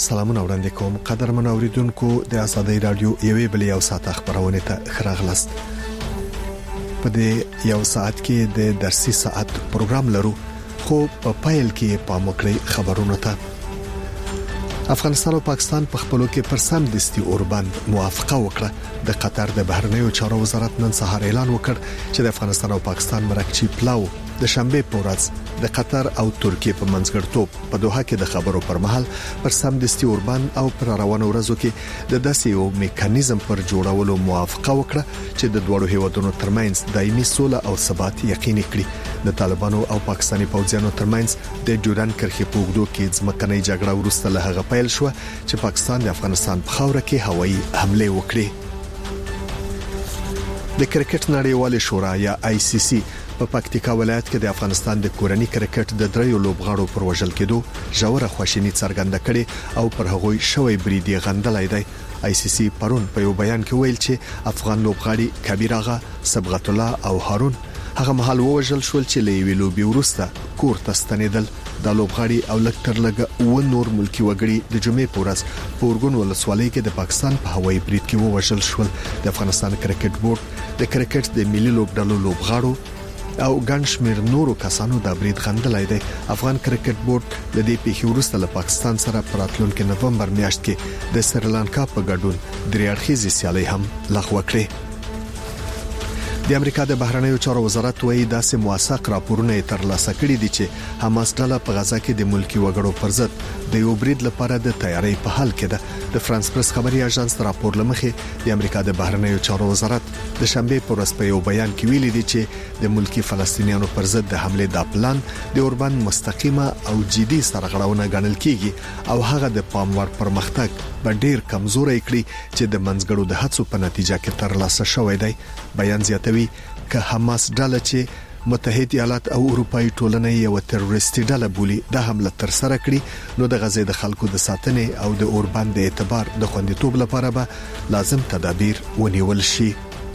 سلامونه وړاندې کوم قدرمن اوریدونکو د ازادۍ رادیو یوې بلې او ساعت خبرونه ته خراغلاست. په دې یو ساعت کې د درسي ساعت پروګرام لرو، خو په پایل کې پاموکړی خبرونه ته. افغانستان او پاکستان په خپلو کې پر سم دستي اوربند موافقه وکړه. د قطر د بهرنیو چارو وزارت نن سهار اعلان وکړ چې د افغانستان او پاکستان مرکچی پلاو د شنبه په ورځ د قطر او ترکیه په منځګړتوب په دوحه کې د خبرو پر مهال پر سم دستي اوربند او پر روانو ورځو کې د داسې یو میکانیزم پر جوړولو موافقه وکړه چې د دوه هیوادونو ترمنځ دایمي سوله او ثبات یقیني کړي. د طالبانو او پاکستاني پوځیانو ترمنځ د ډیورند کرښې په اوږدو کې ځمکنۍ جګړه وروسته له هغه پیل شو چې پاکستان د افغانستان په خاوره کې هوایي حمله وکړي. د کرکټ نړیوالې شورا یا ICC په پکتیکا ولایت کې د افغانستان د کورنۍ کرکټ د دریو لوبغاړو پر وژل کېدو ژوره خواشینی څرګنده کړي او پر هغوی شوی بریدي غندلای دی. ICC پرون په یو بیان کې ویل چې افغان لوبغاړي کبیر آغا، صبغت الله او هارون هغه مهال وژل شول چې لوی لوبي ورسته کور ته ستنیدل. د لوبغاړي او لکټر لګ او نور ملکی وګړي د جمعې په ورځ په اورګون ولسوالۍ کې د پاکستان په هوایي برید کې وژل شول. د افغانستان کرکټ بورډ د کرکټ د ملي لوبډلو لوبغاړو او ګنشمیر نورو کسانو د برید غندلای دی. افغان کرکټ بورډ د دې پیښې وروسته له پاکستان سره په راتلونکي نومبر میاشت کې د سریلانکا په ګډون درې اړخیزې سیالي هم لغوه کړې. د امریکا د بهرنیو چارو وزارت وایي داسې موثق راپورونه ترلاسه کړي دي چې حماس ډله په غزا کې د ملکی وګړو پر ضد د یو برید لپاره د تیاری په حال کې ده. د فرانس پریس خبري اژانس راپور لمخې د امریکا د بهرنیو چارو وزارت د شنبه په ورځ په یو بیان کې ویلي دي چې د ملکی فلسطینیانو پر ضد د حمله د پلان د اوربند مستقیمه او جدي سرغړونه ګڼل کیږي او هغه د پاموړ پرمختګ په ډیر کمزوري کړی چې د منځګړو د هڅو په نتیجه کې ترلاسه شوی دی. بیان زیاتوي که حماس ډله چې متحده ایالات او اروپאי ټولنه یو تروریستي ډله بولي د حمله تر سره کړي، نو د غزې د خلکو د ساتنې او د اوربند د اعتبار د خوندیتوب لپاره به لازم تدابیر ونیول شي.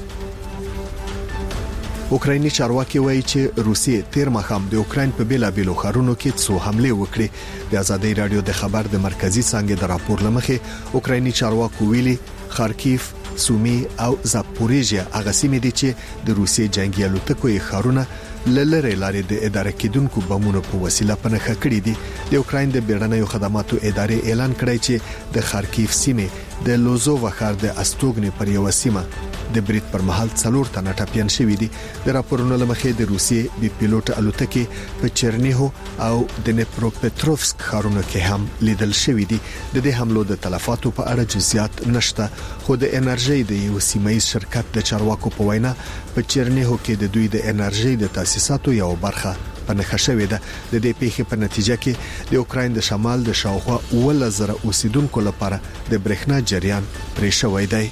اوکرایني چارواکي وایي چې روسیې تیر مخام د اوکراین په بیلابیلو ښارونو کې څو حمله وکړي. د ازادۍ رادیو د خبر د مرکزی څنګه د راپور لمخې اوکرایني چارواکو ویلي خارکیف، سومي او زاپوریژیا هغه سیمې دي چې د روسیې جنگي الوتکو یې ښارونه لری لارې د اداره کېدونکو بمونو په وسیله پنهخه کړې دي. د اوکراین د بیړنیو خدماتو ادارې اعلان کړی چې د خارکیف سیمې د لوزوو ښار د استوګنې پر یو سیمه د برید پر مهال 4 تنه ټپيان شوي دي. د راپورونو لمخې د روسیې بي پيلوټ الوتکې په چرنیهو او د نپروپټروفسک ښارونو کې هم لیدل شوي دي. د دې حملو د تلفاتو په اړه جزئیات نشته، خو د انرژي د یو سیمایي شرکت د چارواکو په وینا په چرنیهو کې د دوی د انرژي د تاسیساتو یو برخه پنهخه شوې ده. د دې پیښې په نتیجه کې د اوکراین د شمال د شاوخوا 1000 اوسیدونکو لپاره د برېښنا جریان پرې شوی دی.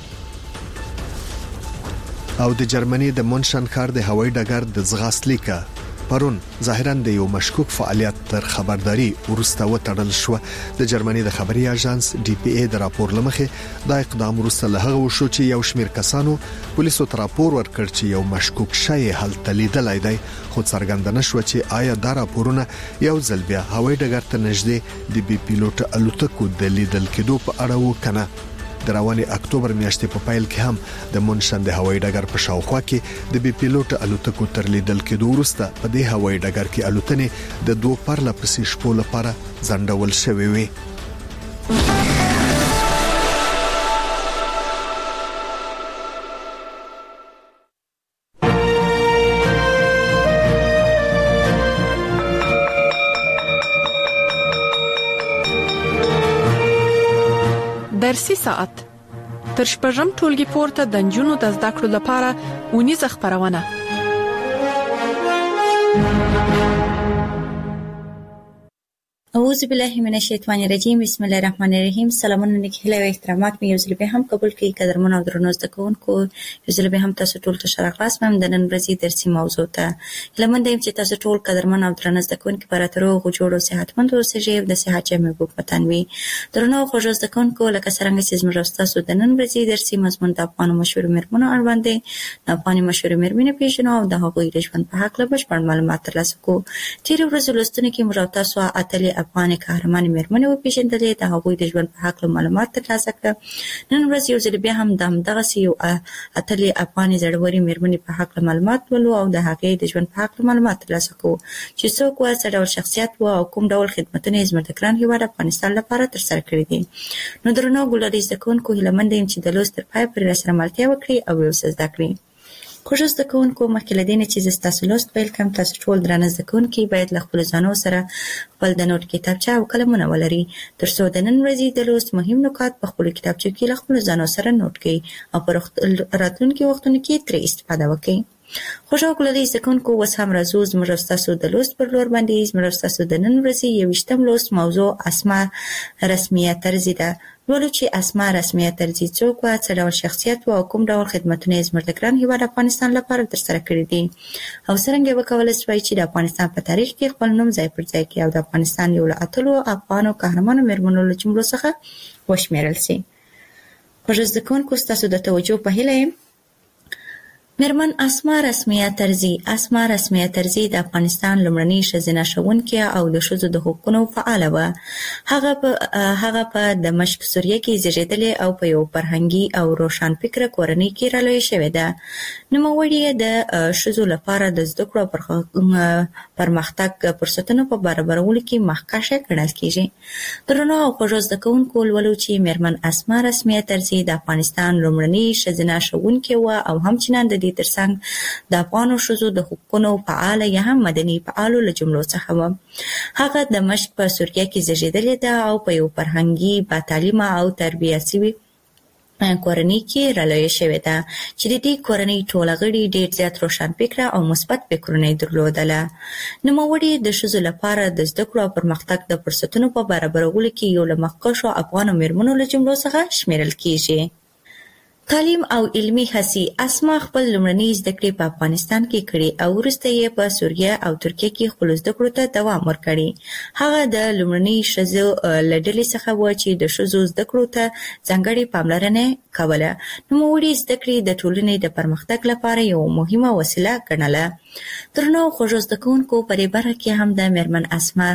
او د جرمني د مونشن ښار د هوایي ډګر د ځغاستلیکا پرون ظاهرا د یو مشکوک فعالیت تر خبرداري ورسته وټړل شو. د جرمني د خبري اژانس DPA د راپور لمخې دا اقدام ورسته له هغه وشو چې یو شمېر کسانو پولیسو ته راپور ورکړ چې یو مشکوک شی هلته لیدلای دی، خو څرګند نشو چې آیا دا راپورونه یو ځل بیا هوایي ډګر ته نږدې د بي پيلوټ الوتکو د لیدل کېدو په اړه وکنه. د رواني اکتوبر میاشتې په پایل کې هم د مونشن د هوایي ډګر په شاوخوا کې د بي پيلوټ الوتکو تر لیدل کېدو وروسته په دې هوایي ډګر کې الوتنې د 2 پرله پسې شپو لپاره ځنډول شوې وي. درسي ساعت تر شپږم ټولګي پورته د نجونو د زده کړو لپاره ونیزه خبرونه. اعوذ بالله من الشیطان الرجیم. بسم الله الرحمن الرحیم. سلامونه نیکهیله او احترامات مې یو ځل به هم قبول کړئ. قدرمن او درنو زده کوونکو، یو ځل به هم تاسو ټول ته ښه راغلاست. مې د نن ورځې درسي موضوع ته لمن دیم چې تاسو ټول قدرمن او درنو زده کوونکو پر اتروغ جوړو صحتمند اوسئ او د صحت جامې په پتن وي. درنو خوږو زده کوونکو، لکه څنګه چې زموږ تاسو د نن ورځې درسي مضمون د افغان مشهور مرمنو اړوند دی. د افغان مشهور مرمنې پیژنو او د هغوی د ژوند په حق له بشپړ معلومات ترلاسه کوو. تیر ورځ لوستنه کې موږ تاسو اتلې افغان قهرمان میرمنې وپیژندلې، د هغوی د ژوند په حق معلومات ترلاسه کړه. نن ورځ یو ځل بیا هم دغه یو اتلې افغان زړوري میرمنې په حق معلومات ولو او د هغې د ژوند په حق معلومات ترلاسه کوو چې څوک و، څه ډول شخصیت و او کوم ډول خدمتونه یې زموږ د ګران هیواد افغانستان لپاره ترسره کړي دي. نو درنو ګلالي زده کوونکو هیله مند یم چې د لوست تر پای پورې راسره ملتیا وکړي او یو څه زده کړي. خوږو زده کوونکو، مخکې له دې نه چې زه ستاسو لوست پیل کړم، تاسو ټول درانه زده کوونکي باید له خپلو ځانو سره خپل د نوټ کتابچه او قلمونه ولري تر څو د نن ورځې د لوست مهم نکات په خپلو کتابچو کې له خپلو ځانو سره نوټ کړئ او په راتلونکي وختونو کې ترې استفاده وکړئ. خوږو ګلالي زده کوونکو، اوس هم راځو زموږ او ستاسو د لوست پر لور باندې. زموږ او ستاسو د نن ورځې 21م لوست موضوع اسماء رسمیه طرزي ده. لولو چې اسماء رسمیه طرزي څوک و، څه ډول شخصیت و او کوم ډول خدمتونه یې زموږ د ګران هیواد افغانستان لپاره ترسره کړي دي او څرنګه وکولای شوای چې د افغانستان په تاریخ کې خپل نوم ځای پر ځای کړي او د افغانستان یو له اتلو افغانو قهرمانو میرمنو له جملو څخه وشمیرل شي. خوږو زده کوونکو، ستاسو د توجه په هیله یم. میرمن اسماء رسمیه طرزي. اسماء رسمیه طرزي د افغانستان لومړنۍ ښځینه ښوونکې او د ښځو د حقوقو فعاله وه. هغه په دمشق سوریه کې زیږېدلې او په یو فرهنګي او روښانفکره کورنۍ کې رالویه شوې ده. نوموړې د ښځو لپاره د زده کړو او پرمختګ فرصتونو په برابرولو کې مخکښه ګڼل کېږي. درنو او خوږو زده کوونکو، لولو چې میرمن اسماء رسمیه طرزي د افغانستان لومړنۍ ښځینه ښوونکې وه او همچنان د ترڅنګ د افغانو ښځو د حقوقو فعاله یا هم مدني فعالو له جملو څخه وه. هغه د دمشق په سوریه کې زیږېدلې ده او په یو فرهنګي با تعلیمه او تربیه شوې کورنۍ کې رالویه شوې ده چې د دې کورنۍ ټول غړي ډېر زیات روښانفکره او مثبت فکرونه یې درلودله. نوموړې د ښځو لپاره د زده کړو او پرمختګ د فرصتونو په برابرولو کې یو له مخکښو افغانو میرمنو له جملو څخه شمیرل کېږي. تعلیم او علمي هڅې. اسماء خپل لومړنۍ زده کړې په افغانستان کې کړې او وروسته یې په سوریه او ترکیه کې خپلو زده کړو ته دوام ورکړی. هغه د لومړنۍ ښځو له ډلې څخه و چې د ښځو زده کړو ته ځانګړې پاملرنه کوله. نوموړې زده کړې د ټولنې د پرمختګ لپاره یو مهمه وسیله ګڼله. درنو خوږو زده کوونکو، په دې برخه کې هم د میرمن اسماء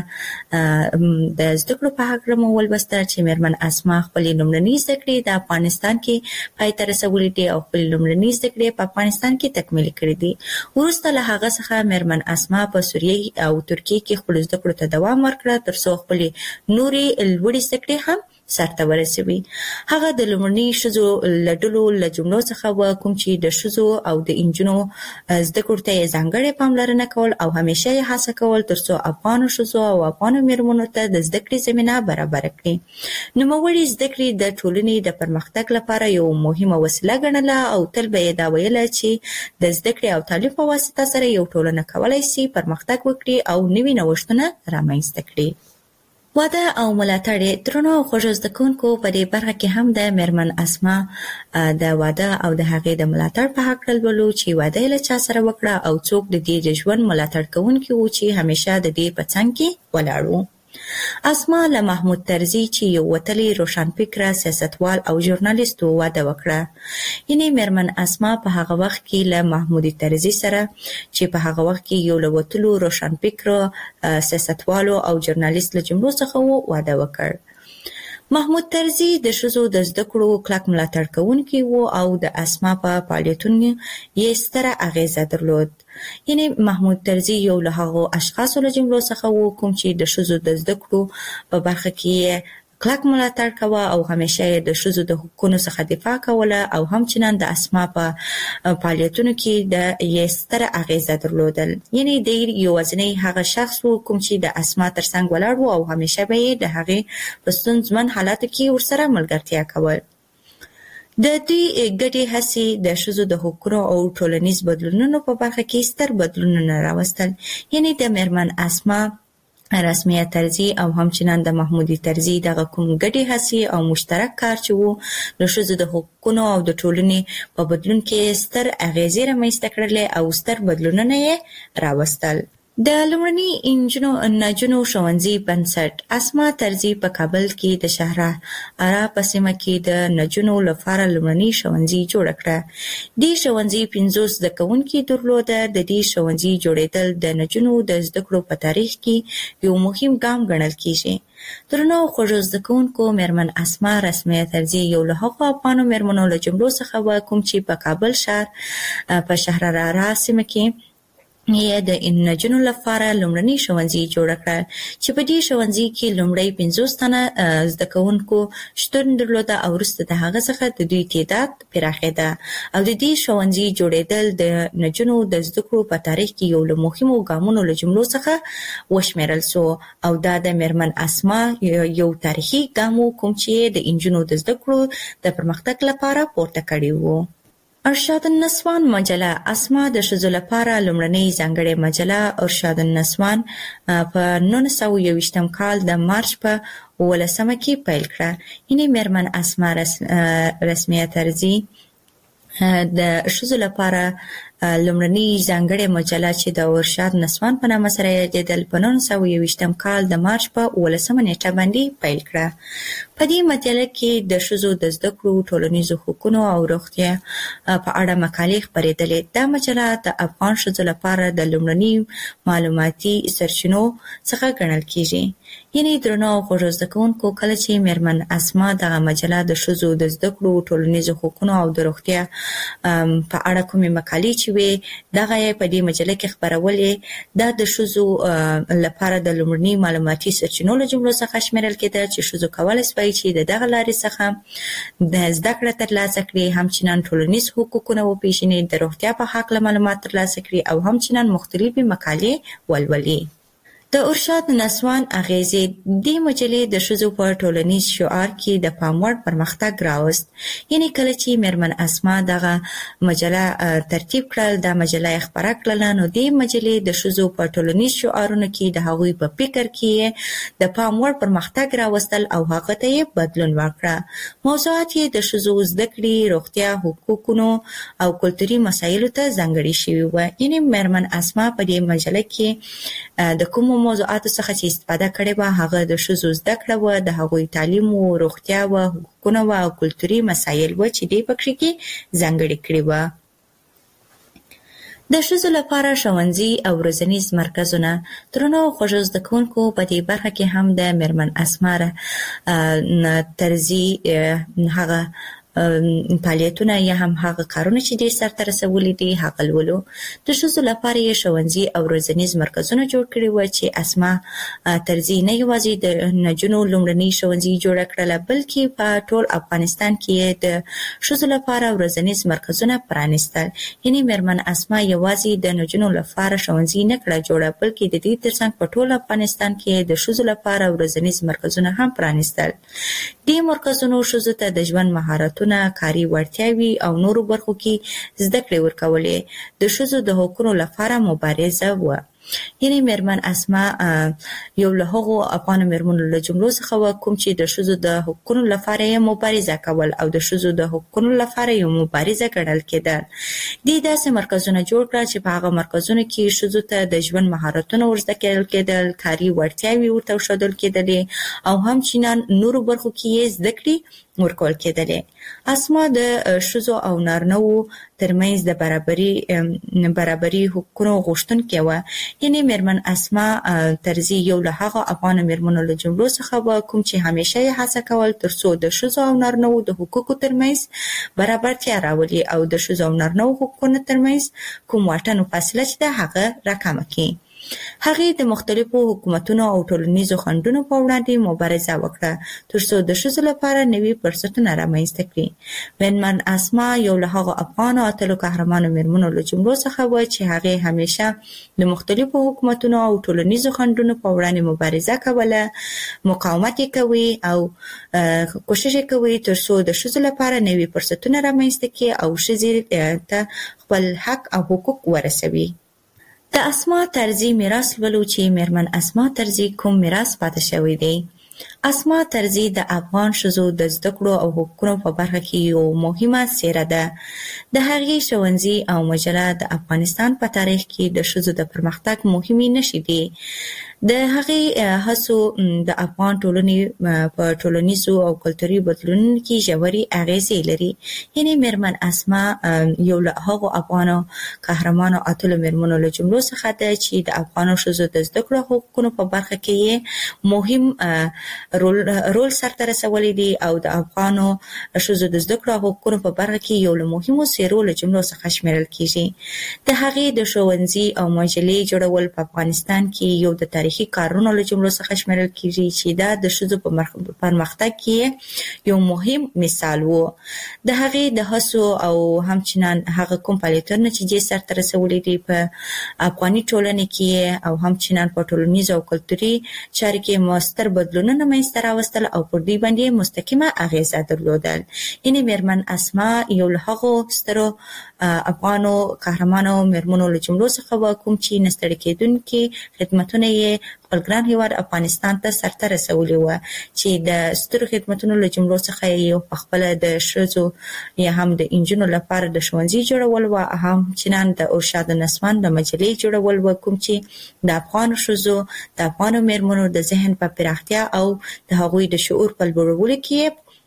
د زده کړو په هکله مو ولوسته چې میرمن اسماء خپلې لومړنۍ زده کړې د افغانستان کې پای ته رسولې دي او خپلې لومړنۍ زده کړې په افغانستان کې تکمیل کړې دي. وروسته له هغه څخه میرمن اسماء په سوریه او ترکیه کې خپلو زده کړو ته دوام ورکړه تر څو خپلې نورې لوړې زده کړې هم سرته ورسوي. هغه د لومړنۍ ښځو له ډلو له جملو څخه و کوم چې د ښځو او د نجونو زده کړو ته یې ځانګړې پاملرنه کول او همیشه یې هڅه کول تر څو افغانو ښځو او افغانو میرمنو ته د زده کړې زمینه برابره کړي. نوموړې زده کړې د ټولنې د پرمختګ لپاره یو مهمه وسیله ګڼله او تل به یې دا ویله چې د زده کړې او تعلیم په واسطه سره یو ټولنه کولی شي پرمختګ وکړي او نوي نوښتونه رامنځته کړي. واده او ملاتړ. درنو او خوږو زده کوونکو، په دې برخه کې هم د میرمن اسماء د واده او د هغې د ملاتړ په هکله لولو چې واده یې له چا سره وکړه او څوک د دې د ژوند ملاتړ کوونکي وو چې همیشه د دې په څنګ کې ولاړ وو. اسماء له محمود طرزي چې یو وتلی روښانفکره سیاستوال او ژورنالیست و واده وکړه. یعنې میرمن اسماء په هغه وخت کې له محمود طرزي سره چې په هغه وخت کې یو له وتلو روښانفکره سیاستوالو او ژورنالیست له جملو څخه و واده وکړ. محمود طرزي د ښځو د زده کړو کلک ملاتړ کوونکی و او د اسماء په فعالیتونو یې ستره اغیزه درلود. یعنې محمود طرزي یو له هغو اشخاصو له جملو څخه و کوم چې د ښځو د زده کړو په برخه کې کلک ملاتړ کوه او همیشه یې د ښځو د حقوقو څخه دفاع کوله او همچنان د اسماء په فعالیتونو کې د یې ستره اغیزه درلودل. یعنې دی یوازینی هغه شخص و کوم چې د اسماء ترڅنګ ولاړ و او همیشه به یې د هغې په ستونزمن حالاتو کې ورسره ملګرتیا کول. د دوی ګډې هڅې د ښځو د حقوقو او ټولنیز بدلونونو په برخه کې ستر بدلونونه راوستل. یعنې د میرمن اسماء رسمیه طرزي او همچنان د محمود طرزي دغه کوم ګډې هڅې او مشترک کار چې وو د ښځو د حقوقو او د ټولنې په بدلون کې ستر اغیزې رامنځته کړلې او ستر بدلونونه یې راوستل. د لومړني نجونو ښوونځي بنسټ اسما طرزي په کابل کې د شهرارا په سیمه کې د نجونو لپاره لومړني ښوونځي جوړ کړ. دې ښوونځي 50 زده کوونکي درلوده. د دې ښوونځي جوړېدل د نجونو د زده کړو په تاریخ کې یو مهم ګام ګڼل کیږي. درنو خوږو زده کوونکو، میرمن اسما رسمیه طرزي یو له هغو افغانو میرمنو له جملو څخه وه کوم چې په کابل ښار په شهرارا سیمه کې یې د نجونو لپاره لومړني ښوونځي جوړ کړ چې په دې ښوونځي کې لومړی 50 تنه زده کوونکو شتون درلوده او وروسته د هغه څخه د دوی تعداد پراخېده او د دې ښوونځي جوړېدل د نجونو د زده کړو په تاریخ کې یو له مهمو ګامونو له جملو څخه وشمېرل سو او دا د میرمن اسما یو تاریخي ګام و کوم چې د نجونو د زده کړو د پرمختګ لپاره پورته کړی و. ارشاد النسوان مجله اسما د ښځو لپاره لومړنۍ ځانګړې مجله ارشاد النسوان په 1921 کال د مارچ په 18 کې پیل کړه. یعنی میرمن اسما رسمیه طرزي د ښځو لپاره لومړنۍ ځانګړې مجله چې د ارشاد نسوان په نامه سره یادېدل په 1921 کال د مارچ په 18 نیټه باندې پیل کړه. په دې مجله کې د ښځو د زده کړو، ټولنیزو حقوقو او روغتیا په اړه مقالې خپرېدلې. دا مجله د افغان ښځو لپاره د لومړني معلوماتي سرچینو څخه ګڼل کیږي. یعنی درنو خوږو زده کوونکو، کله چې میرمن اسما دغه مجله د ښځو د زده کړو، ټولنیزو حقوقو او د روغتیا په اړه کومې مقالې چې وي دغه یې په دې مجله کې خپرولې. دا د ښځو لپاره د لومړني معلوماتي سرچینو له جملو څخه شمیرل کېده چې ښځو کولی شوای چې د دغه لارې څخه د زده کړه ترلاسه کړي، همچنان ټولنیز حقوقونه وپېژني، د روغتیا په هکله معلومات ترلاسه کړي او همچنان مختلفې مقالې ولولي. د ارشاد نسوان اغیزې دې مجلې د ښځو په ټولنیز شعار کې د پام وړ پرمختګ راوست. یعنی کله چې میرمن اسما دغه مجله ترتیب کړل، دا مجله یې خپره کړله، نو دې مجلې د ښځو په ټولنیز شعارونو کې د هغوی په فکر کې د پام وړ پرمختګ راوستل او هغه ته یې بدلون ورکړه. موضوعات یې د ښځو زده کړې، روغتیا، حقوقو او کلتوري مسایلو ته ځانګړي شوي وو. یعنی میرمن اسما په دې مجله کې د کومو موضوعاتو څخه چې استفاده کړې وه هغه د ښځو زده کړه وه، د هغوی تعلیم و، روغتیا وه، حقوقونه وه او کلتوري مسایل وه چې دې پکې کې ځانګړي کړي وه. د ښځو لپاره ښوونځي او روزنیز مرکزونه. درنو خوږو زده کوونکو، په دې برخه کې هم د میرمن اسما طرزي هغه فعالیتونه یا هم هغه کارونه چې دې سرته رسولي دي هغه لولو. د ښځو لپاره یې ښوونځي او روزنیز مرکزونه جوړ کړي وو چې اسما طرزي نه یوازې د نجونو لومړني ښوونځي جوړه کړله، بلکې په ټول افغانستان کې د ښځو لپاره روزنیز مرکزونه پرانیستل. یعنی میرمن اسما یوازې د نجونو لپاره ښوونځي نه کړه جوړه، بلکې د دې ترڅنګ په ټول افغانستان کې د ښځو لپاره روزنیز مرکزونه هم پرانیستل. دې مرکزونو ښځو ته د ژوند مهارتونه، کاري وړتیاوې او نورو برخو کې زده کړې ورکولې. د ښځو د حقوقو لپاره مبارزه وه. یعنی میرمن اسما یو له هغو افغانو میرمنو له جملو څخه وه کوم چې د ښځو د حقوقو لپاره یې مبارزه کول او د ښځو د حقوقو لپاره یو مبارزه ګڼل کېدل. دې داسې مرکزونه جوړ کړه چې په هغه مرکزونو کې ښځو ته د ژوند مهارتونه ورزده کېدل، کاري وړتیاوې ورته ښودل کېدلې او همچنان نورو برخو کې یې زده کړې ورکول کېدلې. اسما د ښځو او نارینه‌وو ترمنځ د برابري حقوقو غوښتونکې وه. یعنی میرمن اسما طرزي یو له هغو افغانو میرمنو له جملو څخه وه کوم چې همیشه یې هڅه کول ترڅو د ښځو او نارینه‌وو د حقوقو ترمنځ برابرتیا راولي او د ښځو او نارینه‌وو حقوقو ترمنځ کوم واټن او فاصله چې ده هغه راکمه کړي. هغې د مختلفو حکومتونو او ټولنیزو خنډونو په وړاندې مبارزه وکړه ترڅو د ښځو لپاره نوي فرصتونه رامنځته کړي. میرمن اسما یو له هغو افغانو اتلو قهرمانو میرمنو له جملو څخه وه چې هغې همیشه د مختلفو حکومتونو او ټولنیزو خنډونو په وړاندې مبارزه کوله، مقاومت یې کوي او کوشش یې کوي ترڅو د ښځو لپاره نوي فرصتونه رامنځته کړي او ښځې ته خپل حق او حقوق ورسوي. د اسما طرزي میراث لولو چې میرمن اسما طرزي کوم میراث پاتې شوی دی. اسما ترزي د افغان ښځو د زده کړو او حقوقو په برخه کې یو مهمه څیره ده. د هغې ښوونځي او مجله د افغانستان په تاریخ کې د ښځو د پرمختګ مهمې نښې دي. د هغې هڅو د افغان ټولنې په ټولنیزو او کلتوري بدلونونو کې ژورې اغیزې لري. یعنې میرمن اسما یو له هغو افغانو قهرمانو اتلو میرمنو له جملو څخه ده چې د افغانو ښځو د زده کړو حقوقو په برخه کې مهم رول سرته رسولی دی او د افغانو ښځو د زده کړو حقوقو په برخه کې یو له مهمو څیرو له جملو څخه شمیرل کیږي. د هغې د ښوونځي او مجلې جوړول په افغانستان کې یو د تاریخي کارونو له جملو څخه شمیرل کیږي چې دا د ښځو په پرمختګ کې یو مهم مثال و. د هغې د هڅو او همچنان هغه کوم فعالیتونه چې سرته رسولي دي په افغاني ټولنه کې او همچنان په ټولنیز او کلتوري چارو کې مؤثر بدلونونه منځته راوستل او پر دوی باندې مستقیمه اغیزه درلودل. یعنې میرمن اسما یو له هغو سترو افغانو قهرمانو میرمنو له جملو څخه و کوم چې نه ستړي کېدونکي خدمتونه یې خپل ګران هېواد افغانستان ته سرته رسولي وه چې د سترو خدمتونو له جملو څخه یو پخپله د ښځو یا هم د نجونو لپاره د ښوونځي جوړول و، همچنان د ارشاد نسوان د مجلې جوړول و کوم چې د افغانو ښځو د افغانو میرمنو د ذهن په پراختیا او د هغوی د شعور په لوړولو کې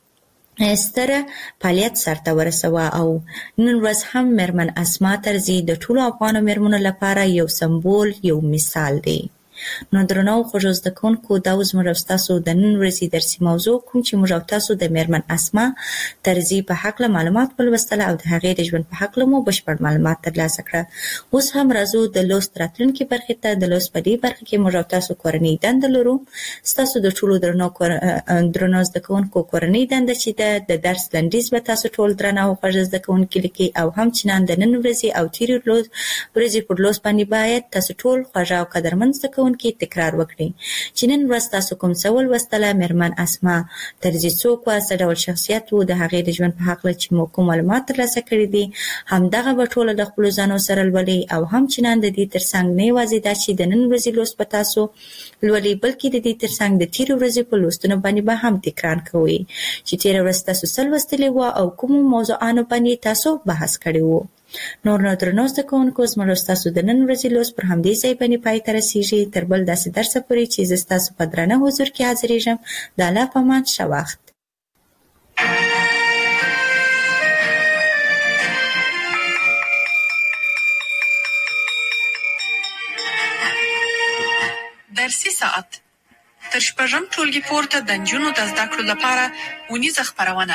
ستره فعالیت سرته ورسوه. او نن ورځ هم میرمن اسما ترزي د ټولو افغانو میرمنو لپاره یو سمبول، یو مثال دی. نو درنو خوږو زده کوونکو، دا اوس موږ او ستاسو د نن ورځې درسي موضوع کوم چې موږ او تاسو د میرمن اسما ترزي په هکله معلومات ولوستل او د هغې د ژوند په هکله مو بشپړ معلومات ترلاسه کړه. اوس هم راځو د لوست راتلونکي برخې ته. د لوست په دې برخه کې موږ او تاسو کورنۍ دنده لرو. ستاسو د ټولو درنو زده کوونکو کورنۍ دنده چې د درس لنډیز به تاسو ټول درنه او خوږ زده کوونکي لیکي او همچنان د نن ورځې او تېرې ورځې پر لوست باندې باید تاسو ټول خوږ او قدرمن زده کوونکي تکرار وکړي چې نن ورځ تاسو کوم څه ولوستله. میرمن اسما ترزي څوک وه، څه ډول شخصیت و، د هغې د ژوند په هکله چې مو کوم معلومات ترلاسه کړي دي همدغه به ټوله د خپلو ځانو سره لولئ او همچنان د دې ترڅنګ نه یوازې دا چې د نن ورځې لوست به تاسو لولئ بلکې د دې ترڅنګ د تېرې ورځې په لوستونو باندې به هم تکرار کوئ چې تېره ورځ تاسو څه لوستلي وه او کومو موضوعانو باندې تاسو بحث کړی و. نور نو درنو زده کوونکو، زموږ ستاسو د نن ورځې لوست پر همدې ځای باندې پای ته رسیږي. تر بل داسې درسه پورې چې زه ستاسو په درانه حضور کې حاضرېږم، د الله په امان، ښه وخت. درسي ساعت تر شپږم ټولګي پورته د نجونو د زده کړو لپاره ونیزه خپرونه.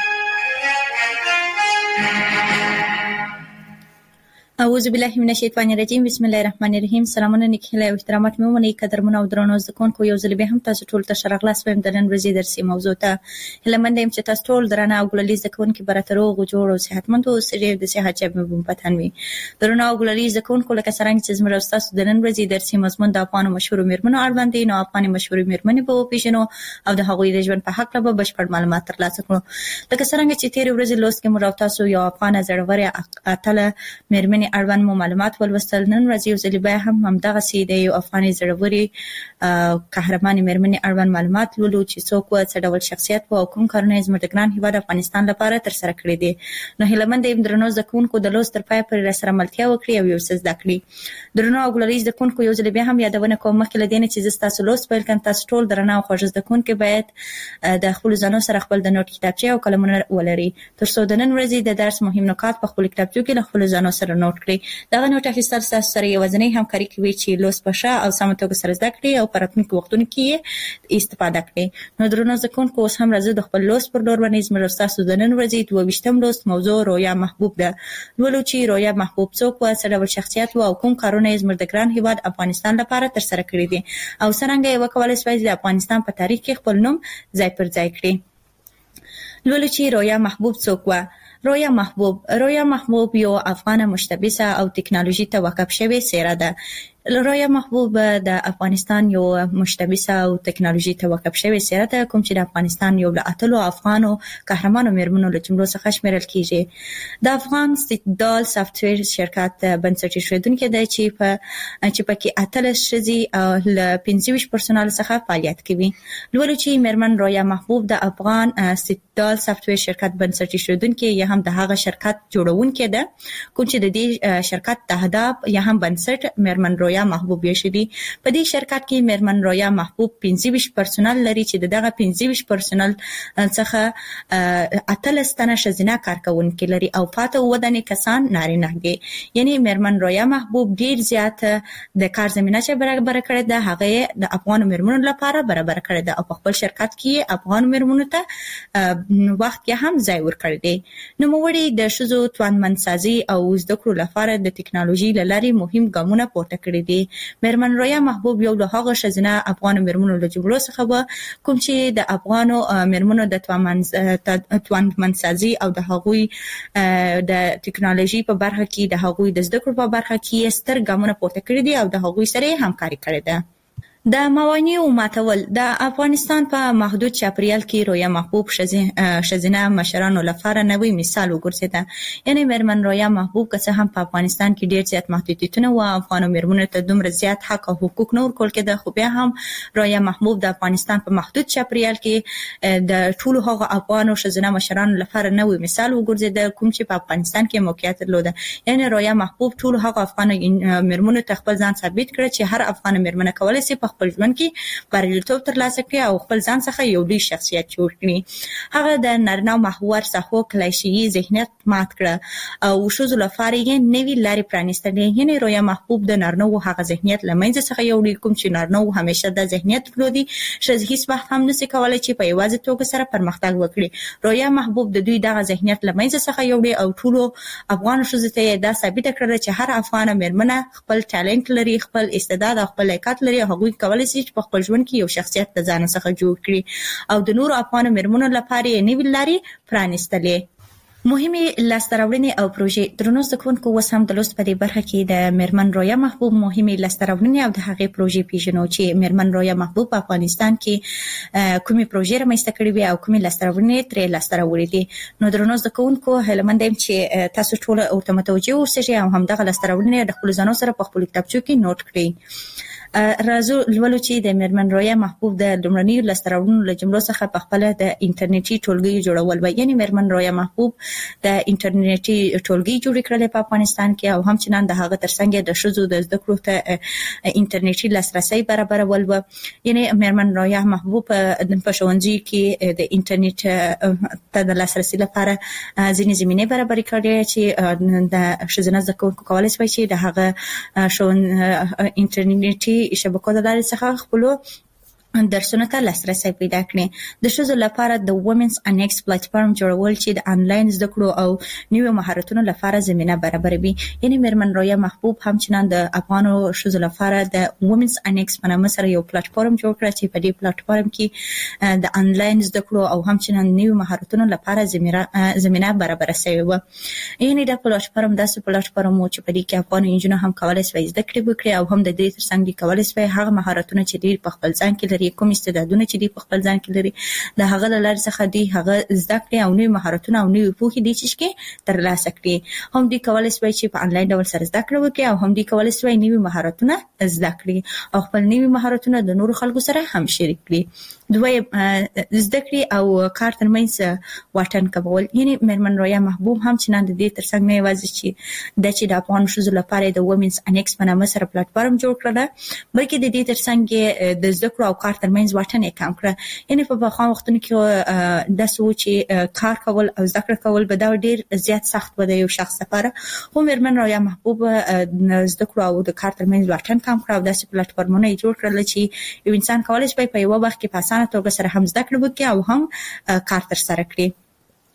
اعوذ بالله من الشیطان الرجیم، بسم الله الرحمن الرحیم. سلامونه، نیک هیله او احترامات مې ومنئ. قدرمنو او درنو زده کوونکو، یو ځل بیا هم تاسو ټول ته ښه راغلاست وایم د نن ورځې درسي موضوع ته. هیله منده یم چې تاسو ټول درانه او ګلالي زده کوونکي به راته روغ جوړ او صحتمند اوسئ، ډېر د صحت جیب مې بومپتن وي. درنو او ګلالي زده کوونکو، لکه څرنګه چې زموږ او ستاسو د نن ورځې درسي مضمون د افغانو مشهورو میرمنو اړوند دی، نو افغاني مشهورې میرمنې به وپېژنو او د هغوی د ژوند په هکله به بشپړ معلومات ترلاسه کړو. لکه څرنګه چې تېرې ورځې لوست کې موږ او تاسو یو افغانه زړورې اتله میرمنې اړوند مو معلومات ولوستل. نن ورځ یو ځل بیا هم همدغسې د یو افغاني زړورې قهرمانې میرمنې اړوند معلومات لولو چې څوک وه، څه ډول شخصیت و او کوم کارونه یې زموږ د ګران هېواد افغانستان لپاره ترسره کړي دي. نو هیله منده یم درنو زده کوونکو د لوست تر پایه پورې راسره ملتیا وکړي او یو څه زده کړي. درنو او ګلالي زده کوونکو، یو ځل بیا هم یادونه کوم مخکې له دې نه چې زه ستاسو لوست پیل کړم، تاسو ټول درنه او خوږ زده کوونکي باید د خپلو ځانو سره خپل د نوټ کتابچې او قلمونه ولري تر څو د نن ورځې د درس مهم نکات په خپلو کتابچو کې له خپلو ځانو سره نوټ کړئ. دغه نوټ اخیستل ستاسو سره یوازینۍ همکاري کوي چې لوست په ښه او سمه توګه سره زده کړئ او په راتلونکو وختونو کې یې استفاده کړئ. نو درنو زده کوونکو، اوس هم راځو د خپل لوست پر لور باندې. زموږ ستاسو د نن ورځې 22 لوست موضوع رویا محبوب ده. لولو چې رویا محبوب څوک وه، څه ډول شخصیت و او کوم کارونه یې زموږ د ګران هېواد افغانستان لپاره ترسره کړي دي او څرنګه یې وکولی شوای د افغانستان په تاریخ کې خپل نوم ځای پر ځای کړي. لولو چې رویا محبوب څوک وه. رویا محبوب یو افغانه مشتبسه او تکنالوژي ته وقف شوې څیره ده. رویا محبوب د افغانستان یو مشتبه او ټکنالوژي ته وقف شوی سیاره ده، کوم چې د افغانستان یو له اتلو افغانو قهرمانو میرمنو له جملو څخه شمیرل کیږي. د افغان استدلال سافټویر شرکت بنسټ ایښودونکې ده چې پکې اتل شذي له 25 پرسونل څخه فعالیت کوي. لولو چې میرمن رویا محبوب د افغان استدلال سافټویر شرکت بنسټ ایښودونکې یا هم د هغه شرکت جوړونکې ده، کوم چې د دې شرکت د اهداف یا هم بنسټ میرمن رویا محبوب یې شدي. په دې شرکت کې میرمن رویا محبوب 25 پرسونل لري چې دغه 25 پرسونل څخه اتل ستنه شذینه کارکونکي لري او فاته ودانې کسان نارینه دي. یعنی میرمن رویا محبوب ډیر زیات د کار زمينه چې برابر کړې ده هغه د افغان میرمنو لپاره برابر کړې ده او په خپل شرکت کې افغان میرمنو ته وخت کې هم ځای ورکړی دی. نو موږ د شذو توانمنسازي او زده کړو لپاره د ټکنالوژي لاري مهم ګامونه پورته کړی دي. میرمن رویا محبوب یو له هغه شذینه افغان میرمنو له جملو څخه و کوم چې د افغانو میرمنو د توانمنسازي او د هغوی د ټکنالوژي په برخه کې د هغوی د زده کړو په برخه کې ستر ګامونه پورته کړی دي او د هغوی سره همکاري کړې ده. د موانعو ماتول د افغانستان په محدود چاپیریال کې رویا محبوب شذینه مشرانو لپاره نوې مثال وګرځیده. یعنی میرمن رویا محبوب که څه هم په افغانستان کې ډیر زیات محدودیتونه او افغانو میرمنو ته دومره زیات حق او حقوق نه ورکول کېده، خو بیا هم رویا محبوب د افغانستان په محدود چاپیریال کې د ټولو هغه افغانو شذینه مشرانو لپاره نوې مثال وګرځیده کوم چې په افغانستان کې موقعیت درلوده. یعنی رویا محبوب ټولو هغه افغان میرمنو ته خپل ځان ثابت کړ چې هر افغان میرمن کولای شي خپل ژوند کې بریالیتوب ترلاسه کړي او خپل ځان څخه یو لوی شخصیت جوړ کړي. هغه د نارینه محور څخه کلاشي ذهنیت مات کړ او شوزو لپاره یې نوې لارې پرانیستلې. یعنی رویا محبوب د نارینه هغه ذهنیت لمنځه څخه یو ډیر کوم چې نارینه همیشه د ذهنیت درلودي شذ هیڅ وخت هم نشي کولای چې په یوازې توګه سره پرمختګ وکړي. رویا محبوب د دوی دغه ذهنیت لمنځه څخه یو ډیر او ټولو افغان شوزو ته دا ثابت کړل چې هر افغان میرمن خپل ټالنت لري، خپل استعداد او خپل لیاقت لري، هغوی کولای شي چې په خپل ژوند کې یو شخصیت د ځان څخه جوړ کړي او د نورو افغان میرمنو لپاره یې نوې لارې پرانیستلې. مهمه لاستراوړنې او پروژې درنو زکونکو وسم د لوست په دې برخه کې د میرمن رویا محبوب مهمه لاستراوړنې او د هغې پروژې پیژنو چې میرمن رویا محبوب په افغانستان کې کومې پروژې رامنځته کړې وي او کومې لاستراوړنې ترې لاسته دي. نو درنو زکونکو هیله مند یم چې تاسو ټول ورته متوجه اوسئ او همدغه لاستراوړنې د خپل ځانو سره په خپل کتابچو کې نوٹ کړئ. راځو لولو چې د میرمن رویا محبوب د لومړني لاستراوړنو له جملو څخه په خپل د انټرنیټي ټولګي جوړول و. یعنی میرمن رویا محبوب د انټرنیټي ټولګي جوړ کړل په افغانستان کې او همچنان د هغه ترڅنګ د شذو د زده کړو ته انټرنیټي لاسرسي برابرول و. یعنی میرمن رویا محبوب په ښوونځي کې د انټرنیټ ته د لاسرسي لپاره ځینې زمینه برابر کړې چې د شذنه زده کوونکو کولای شي چې د هغه انټرنیټي شبکو د لارې څخه خپلو درسونه ته لاسرسي پیدا کړي. د ښځو لپاره د وومنز انیکس پلیټفارم جوړول چې د انلاین زده کړو او نوو مهارتونو لپاره زمينه برابروي. یعنی میرمن رویا محبوب همچنان د افغانو ښځو لپاره د وومنز انیکس په نامه سره یو پلیټفارم جوړ کړ چې په دې پلیټفارم کې د انلاین زده کړو او همچنان نوو مهارتونو لپاره زمينه برابر شوی و. یعنی د پلیټفارم داسې پلیټفارم چې په دې کې افغان انجونو هم کولای شي زده کړې وکړي او هم د دې ترڅنګ کولای شي هغه مهارتونه چې دوی په خپل ځان کې کوم استعدادونه چې دی په خپل ځان کې لري د هغه لار څخه دی هغه زده کړي او نوې مهارتونه او نوې پوهې دي چې ترلاسه کړي. هم دی کولای شي چې په انلاین ډول سره زده کړه وکړي او هم دی کولای شي نوې مهارتونه زده کړي او خپل نوې مهارتونه د نورو خلکو سره هم شریک کړي. دوی زده کړي او کار ترمنځ واټن کمول. یعنی میرمن رویا محبوب همچنان د دې ترڅنګ نه یوازې چې د افغان ښځو لپاره د وومنز انیکس په نامه سره پلیټفارم جوړ کړل بلکې د دې ترڅنګ د زده کړو او کار ترمنځ واټن یې کم کړ. یعنی په بخښه وختونو کې د سوچ کار کول او زده کړه کول به دا ډیر زیات سخت و د یو شخص لپاره. خو میرمن رویا محبوب زده کړو او د کار ترمنځ واټن کم کړ او داسې پلیټفارمونه جوړ کړل چې یو انسان کولای شي په یو وخت کې په اسانه توګه سره هم زده کړه وکړي او هم کار تر سره کړي.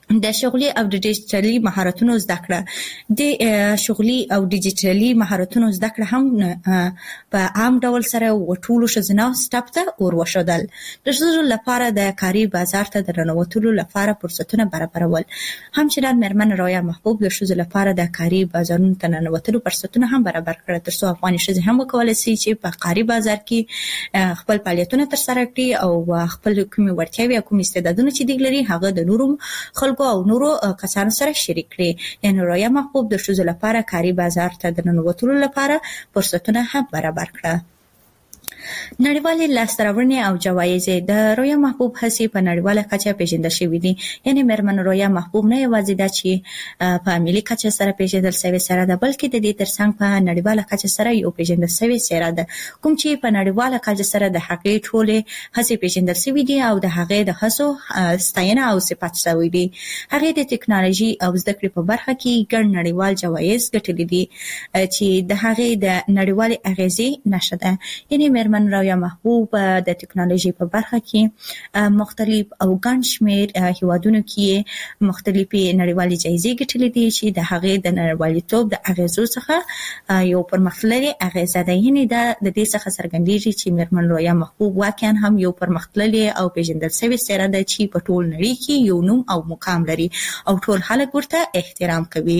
د شغلي او د ډیجیټلي مهارتونو زده کړه د شغلي او ډیجیټلي مهارتونو زده کړه هم په عام ډول سره وټولو شزنه سټاپ ته ورشودل د شغل لپاره د کاري بازار ته د رنوتلو لپاره فرصتونه برابرول همچنان مرمن رایا محبوب د شغل لپاره د کاري بازارونو ته رنوتلو فرصتونه هم برابر کړل ترڅو افغاني شزه هم وکولای شي چې په کاري بازار کې خپل فعالیتونه تر سره کړي او خپل کومي ورتیاوي او کومي استعدادونه چې دی لري هغه د نورو خلکو او نورو کسانو سره شریک کړي یعنی رایا محبوب د شوزو لپاره کاري بازار ته د ننوتلو لپاره فرصتونه هم برابر کړه نړیوالې لاسته او جوایز د رایا محبوب هڅې په نړیواله کچه پیژندل شوې دي یعنی مرمن رایا محبوب نه یوازې د چې په ملي کچه سره پیژندل شوی سره ده بلکې د دې ترڅنګ په نړیواله کچه سره یو پیژندل شوی سره ده کوم چې په نړیواله کچه سره د حقیقت ټولې هڅې پیژندل شوې دي او د هغه د هڅو ستاینه او صفات شوی دي هغه د ټکنالوژي او زده کړې په برخه کې ګڼ نړیوال جوایز ګټلې دي چې د هغه د نړیوالې اغیزې نشه ده یعنی مرمن رایا محبوب د ټکنالوژي په برخه کې مختلف او ګڼ شمېر هیوادونو کې مختلفې نړیوالې جایزې ګټلې دي چې د هغه د نړیوالتوب د اغیزو څخه یو پرمختللي اغیزه ده یعنی د دې څخه څرګندېږي چې مرمن رایا محبوب واقعا هم یو پرمختللي او پیژندل شوی سره ده چې په ټول نړۍ کې یو نوم او مقام لري او ټول خلک ورته احترام کوي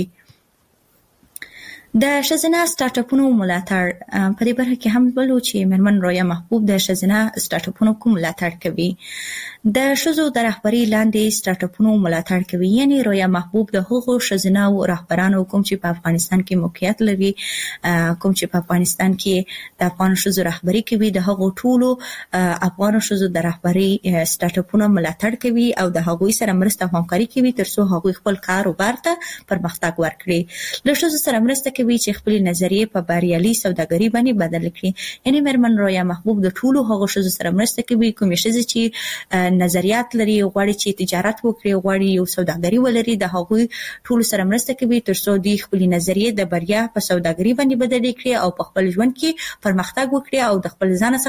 د شزنه سٹارټ اپونو ملاتړ په دې برخه کې هم ولو چې مرمن رایا محبوب د شزنه سٹارټ اپونو کوم ملاتړ کوي د شزو د رهبری لاندې سٹارټ اپونو ملاتړ کوي یعنی رایا محبوب د هغو شزنه او رهبرانو کوم چې په افغانستان کې موقعیت لري کوم چې په افغانستان کې د افغان شزو رهبری کوي د هغو ټولو افغان شزو د رهبری سٹارټ اپونو ملاتړ کوي او د هغوی سره مرسته همکاري کوي ترڅو هغوی خپل کاروبار ته پرمختګ ورکړي له شزو سره مرسته کوي چې خپل نظریه په بریالي سوداګري باندې بدل کړي یعنی مرمن رایا محبوب د ټولو هغو شزو سره مرسته کوي کومې شزې چې نظریات لري غواړي چې تجارت وکړي غواړي یو سوداګري ولري د هغوی ټول سره مرسته کوي ترڅو د خپل نظریه د بریا په سوداګري باندې بدل کړي او په خپل ژوند کې پرمختګ وکړي او د خپل ځان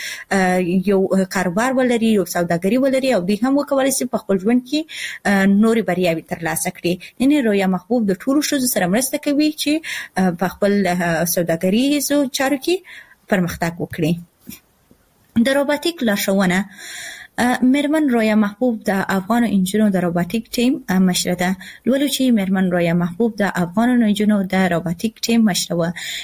څخه یو کاروبار ولري یو سوداګري ولري او د هم وکولای شي په خپل ژوند کې نوري بریاوي ترلاسه کړي یعنی رایا محبوب د ټول شوزو سره مرسته کوي چې په خپل سوداګریزو چارو کې پرمختګ وکړي د روباټیک لارښوونه مرمن رایا محبوب د افغان انجینرو د روباټیک ټیم مشره ده لولو چې مرمن رایا محبوب د افغان انجینرو د روباټیک ټیم مشره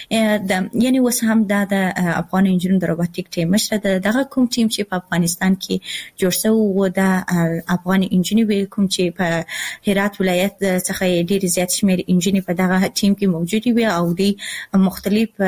و یعنی وس هم د افغان انجینرو د روباټیک ټیم مشره ده دغه کوم ټیم چې په افغانستان کې جوړ شوی و د افغان انجینرو کوم چې په هرات ولایت څخه ډیر زیات شمیر انجینري په دغه ټیم کې موجود وي او د مختلف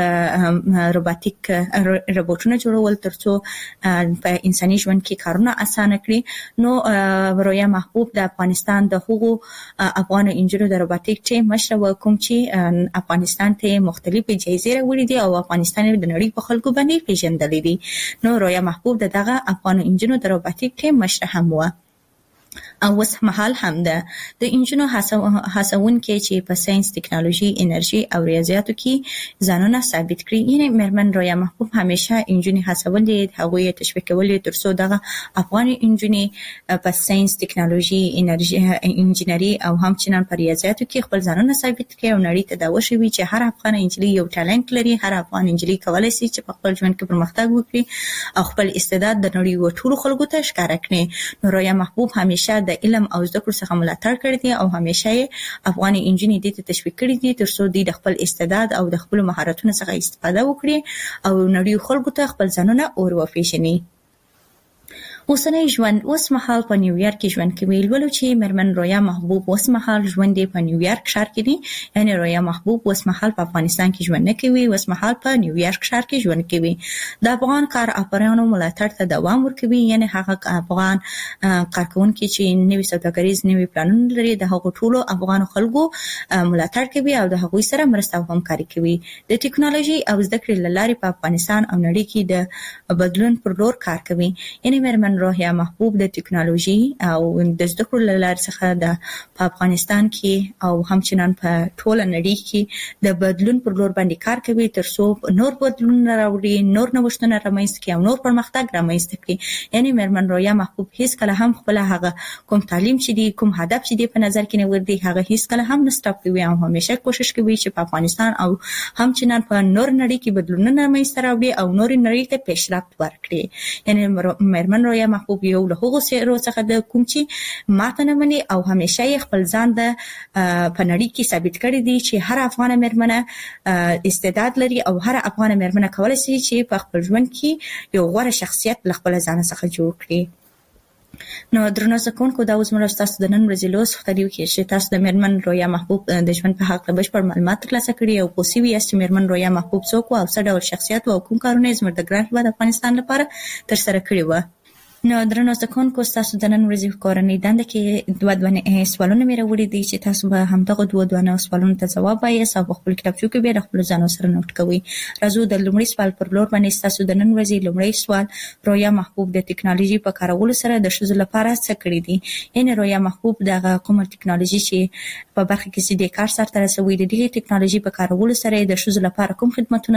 روباټیک روبوټونه جوړول ترڅو په انساني ژوند کې کارونه اسانه کړی نو رایا محبوب د افغانستان د هغو افغان انجینرو د روباټیک ټیم مشره کوم چې افغانستان ته مختلفې جایزې راوړي دي او افغانستان د نړۍ په خلکو باندې پیژندل دي نو رایا محبوب دغه افغان انجینرو د روباټیک ټیم مشره هم و او وس محل هم ده د انجینرو هڅون کې چې په ساينس ټکنالوژي انرژي او ریاضیاتو کې ځانونه ثابت کړي یعنی مرمن رایا محبوب همیشه انجینري هڅول دي هغه تشویق کول ترڅو دغه افغان انجینري په ساينس ټکنالوژي انرژي انجینري او همچنان په ریاضیاتو کې خپل ځانونه ثابت کړي او نړۍ ته دا وشوي چې هر افغان انجینري یو ټالنت لري هر افغان انجینري کولای شي چې په خپل ژوند کې پرمختګ وکړي او خپل استعداد د نړۍ ټولو خلکو ته ښکارا کړي نو رایا محبوب همیشه د علم او زده کړو څخه ملاتړ کړی دی او همیشه افغان انجینري ته تشویق کړی دی ترڅو د خپل استعداد او د خپل مهارتونو څخه استفاده وکړي او نړۍ خلکو ته خپل ځانونه اور وفیشني اوسنۍ ژوند اوس مهال په نیویارک کې ژوند کوي ولو چې مرمن رایا محبوب اوس مهال ژوند په نیویارک ښار کې دی یعنی رایا محبوب اوس مهال په افغانستان کې ژوند نه کوي اوس مهال په نیویارک ښار کې ژوند کوي د افغان کار افرانو ملاتړ ته دوام ورکوي یعنی هغه افغان کارکونکو چې نوي سوداګریز نوي پلانونه لري د هغو ټولو افغان خلکو ملاتړ کوي او د هغوی سره مرسته او همکاري کوي د ټکنالوژي او زده کړې لارې په افغانستان او نړۍ کې د بدلون پر لور کار کوي یعنی مرمن روحیه محبوب د ټکنالوژي او د زده کړو لپاره څخه د افغانستان کې او همچنان په ټوله نړۍ کې د بدلون پر لور باندې کار کوي ترڅو نور بدلون راوړي، نور نوښتونه رامنځته کړي او نور پرمختګ رامنځته کړي. یعنی مېرمن روحیه محبوب هیڅ کله هم خپل هغه کوم تعلیم چې دی، کوم هدف چې دی په نظر کې نه ورده، هغه هیڅ کله هم نه سټاپ کوي او همیشه کوشش کوي چې په افغانستان او همچنان په نور نړۍ کې بدلونونه رامنځته راوړي او نور نړۍ ته پیشرفت ورکړي. یعنی مېرمن روحیه محبوب یو له هغو سیرو څخه د کوم چې ماته نه مني او همیشه یې خپل ځان د په نړۍ کې ثابت کړی دی چې هر افغان مېرمنه استعداد لري او هر افغان مېرمنه کولای شي چې په خپل ژوند کې یو غوره شخصیت له خپل ځان څخه جوړ کړي. نو درنو زکونکو دا اوس موږ تاسو د نن ورځې لوست خبري کې چې تاسو د مېرمن روحیه محبوب د ژوند په حق بشپړ معلومات ترلاسه کړي او پوسی وي چې مېرمن روحیه محبوب څوک او څه ډول شخصیت او کوم کارونه زموږ د ګران هیواد افغانستان لپاره تر سره کړی و. نو درنو زکونکو تاسو د نن ورځې کورنۍ دنده کې دوه سوالونه مې راوړي دي چې تاسو به همدغه دوه سوالونو ته ځواب وایاست او خپل کتابچو کې به خپل ځانو سره نوٹ کوئ. راځو د لومړي سوال پر لور باندې. تاسو د نن ورځې لومړی سوال، روحیه محبوب د ټکنالوژي په کارولو سره د ښځو لپاره څه کړی دي؟ یعنی روحیه محبوب دغه کومه ټکنالوژي چې په برخه کې چې د کار سره رسوي د دې ټکنالوژي په کارولو سره د ښځو لپاره کوم خدمتونه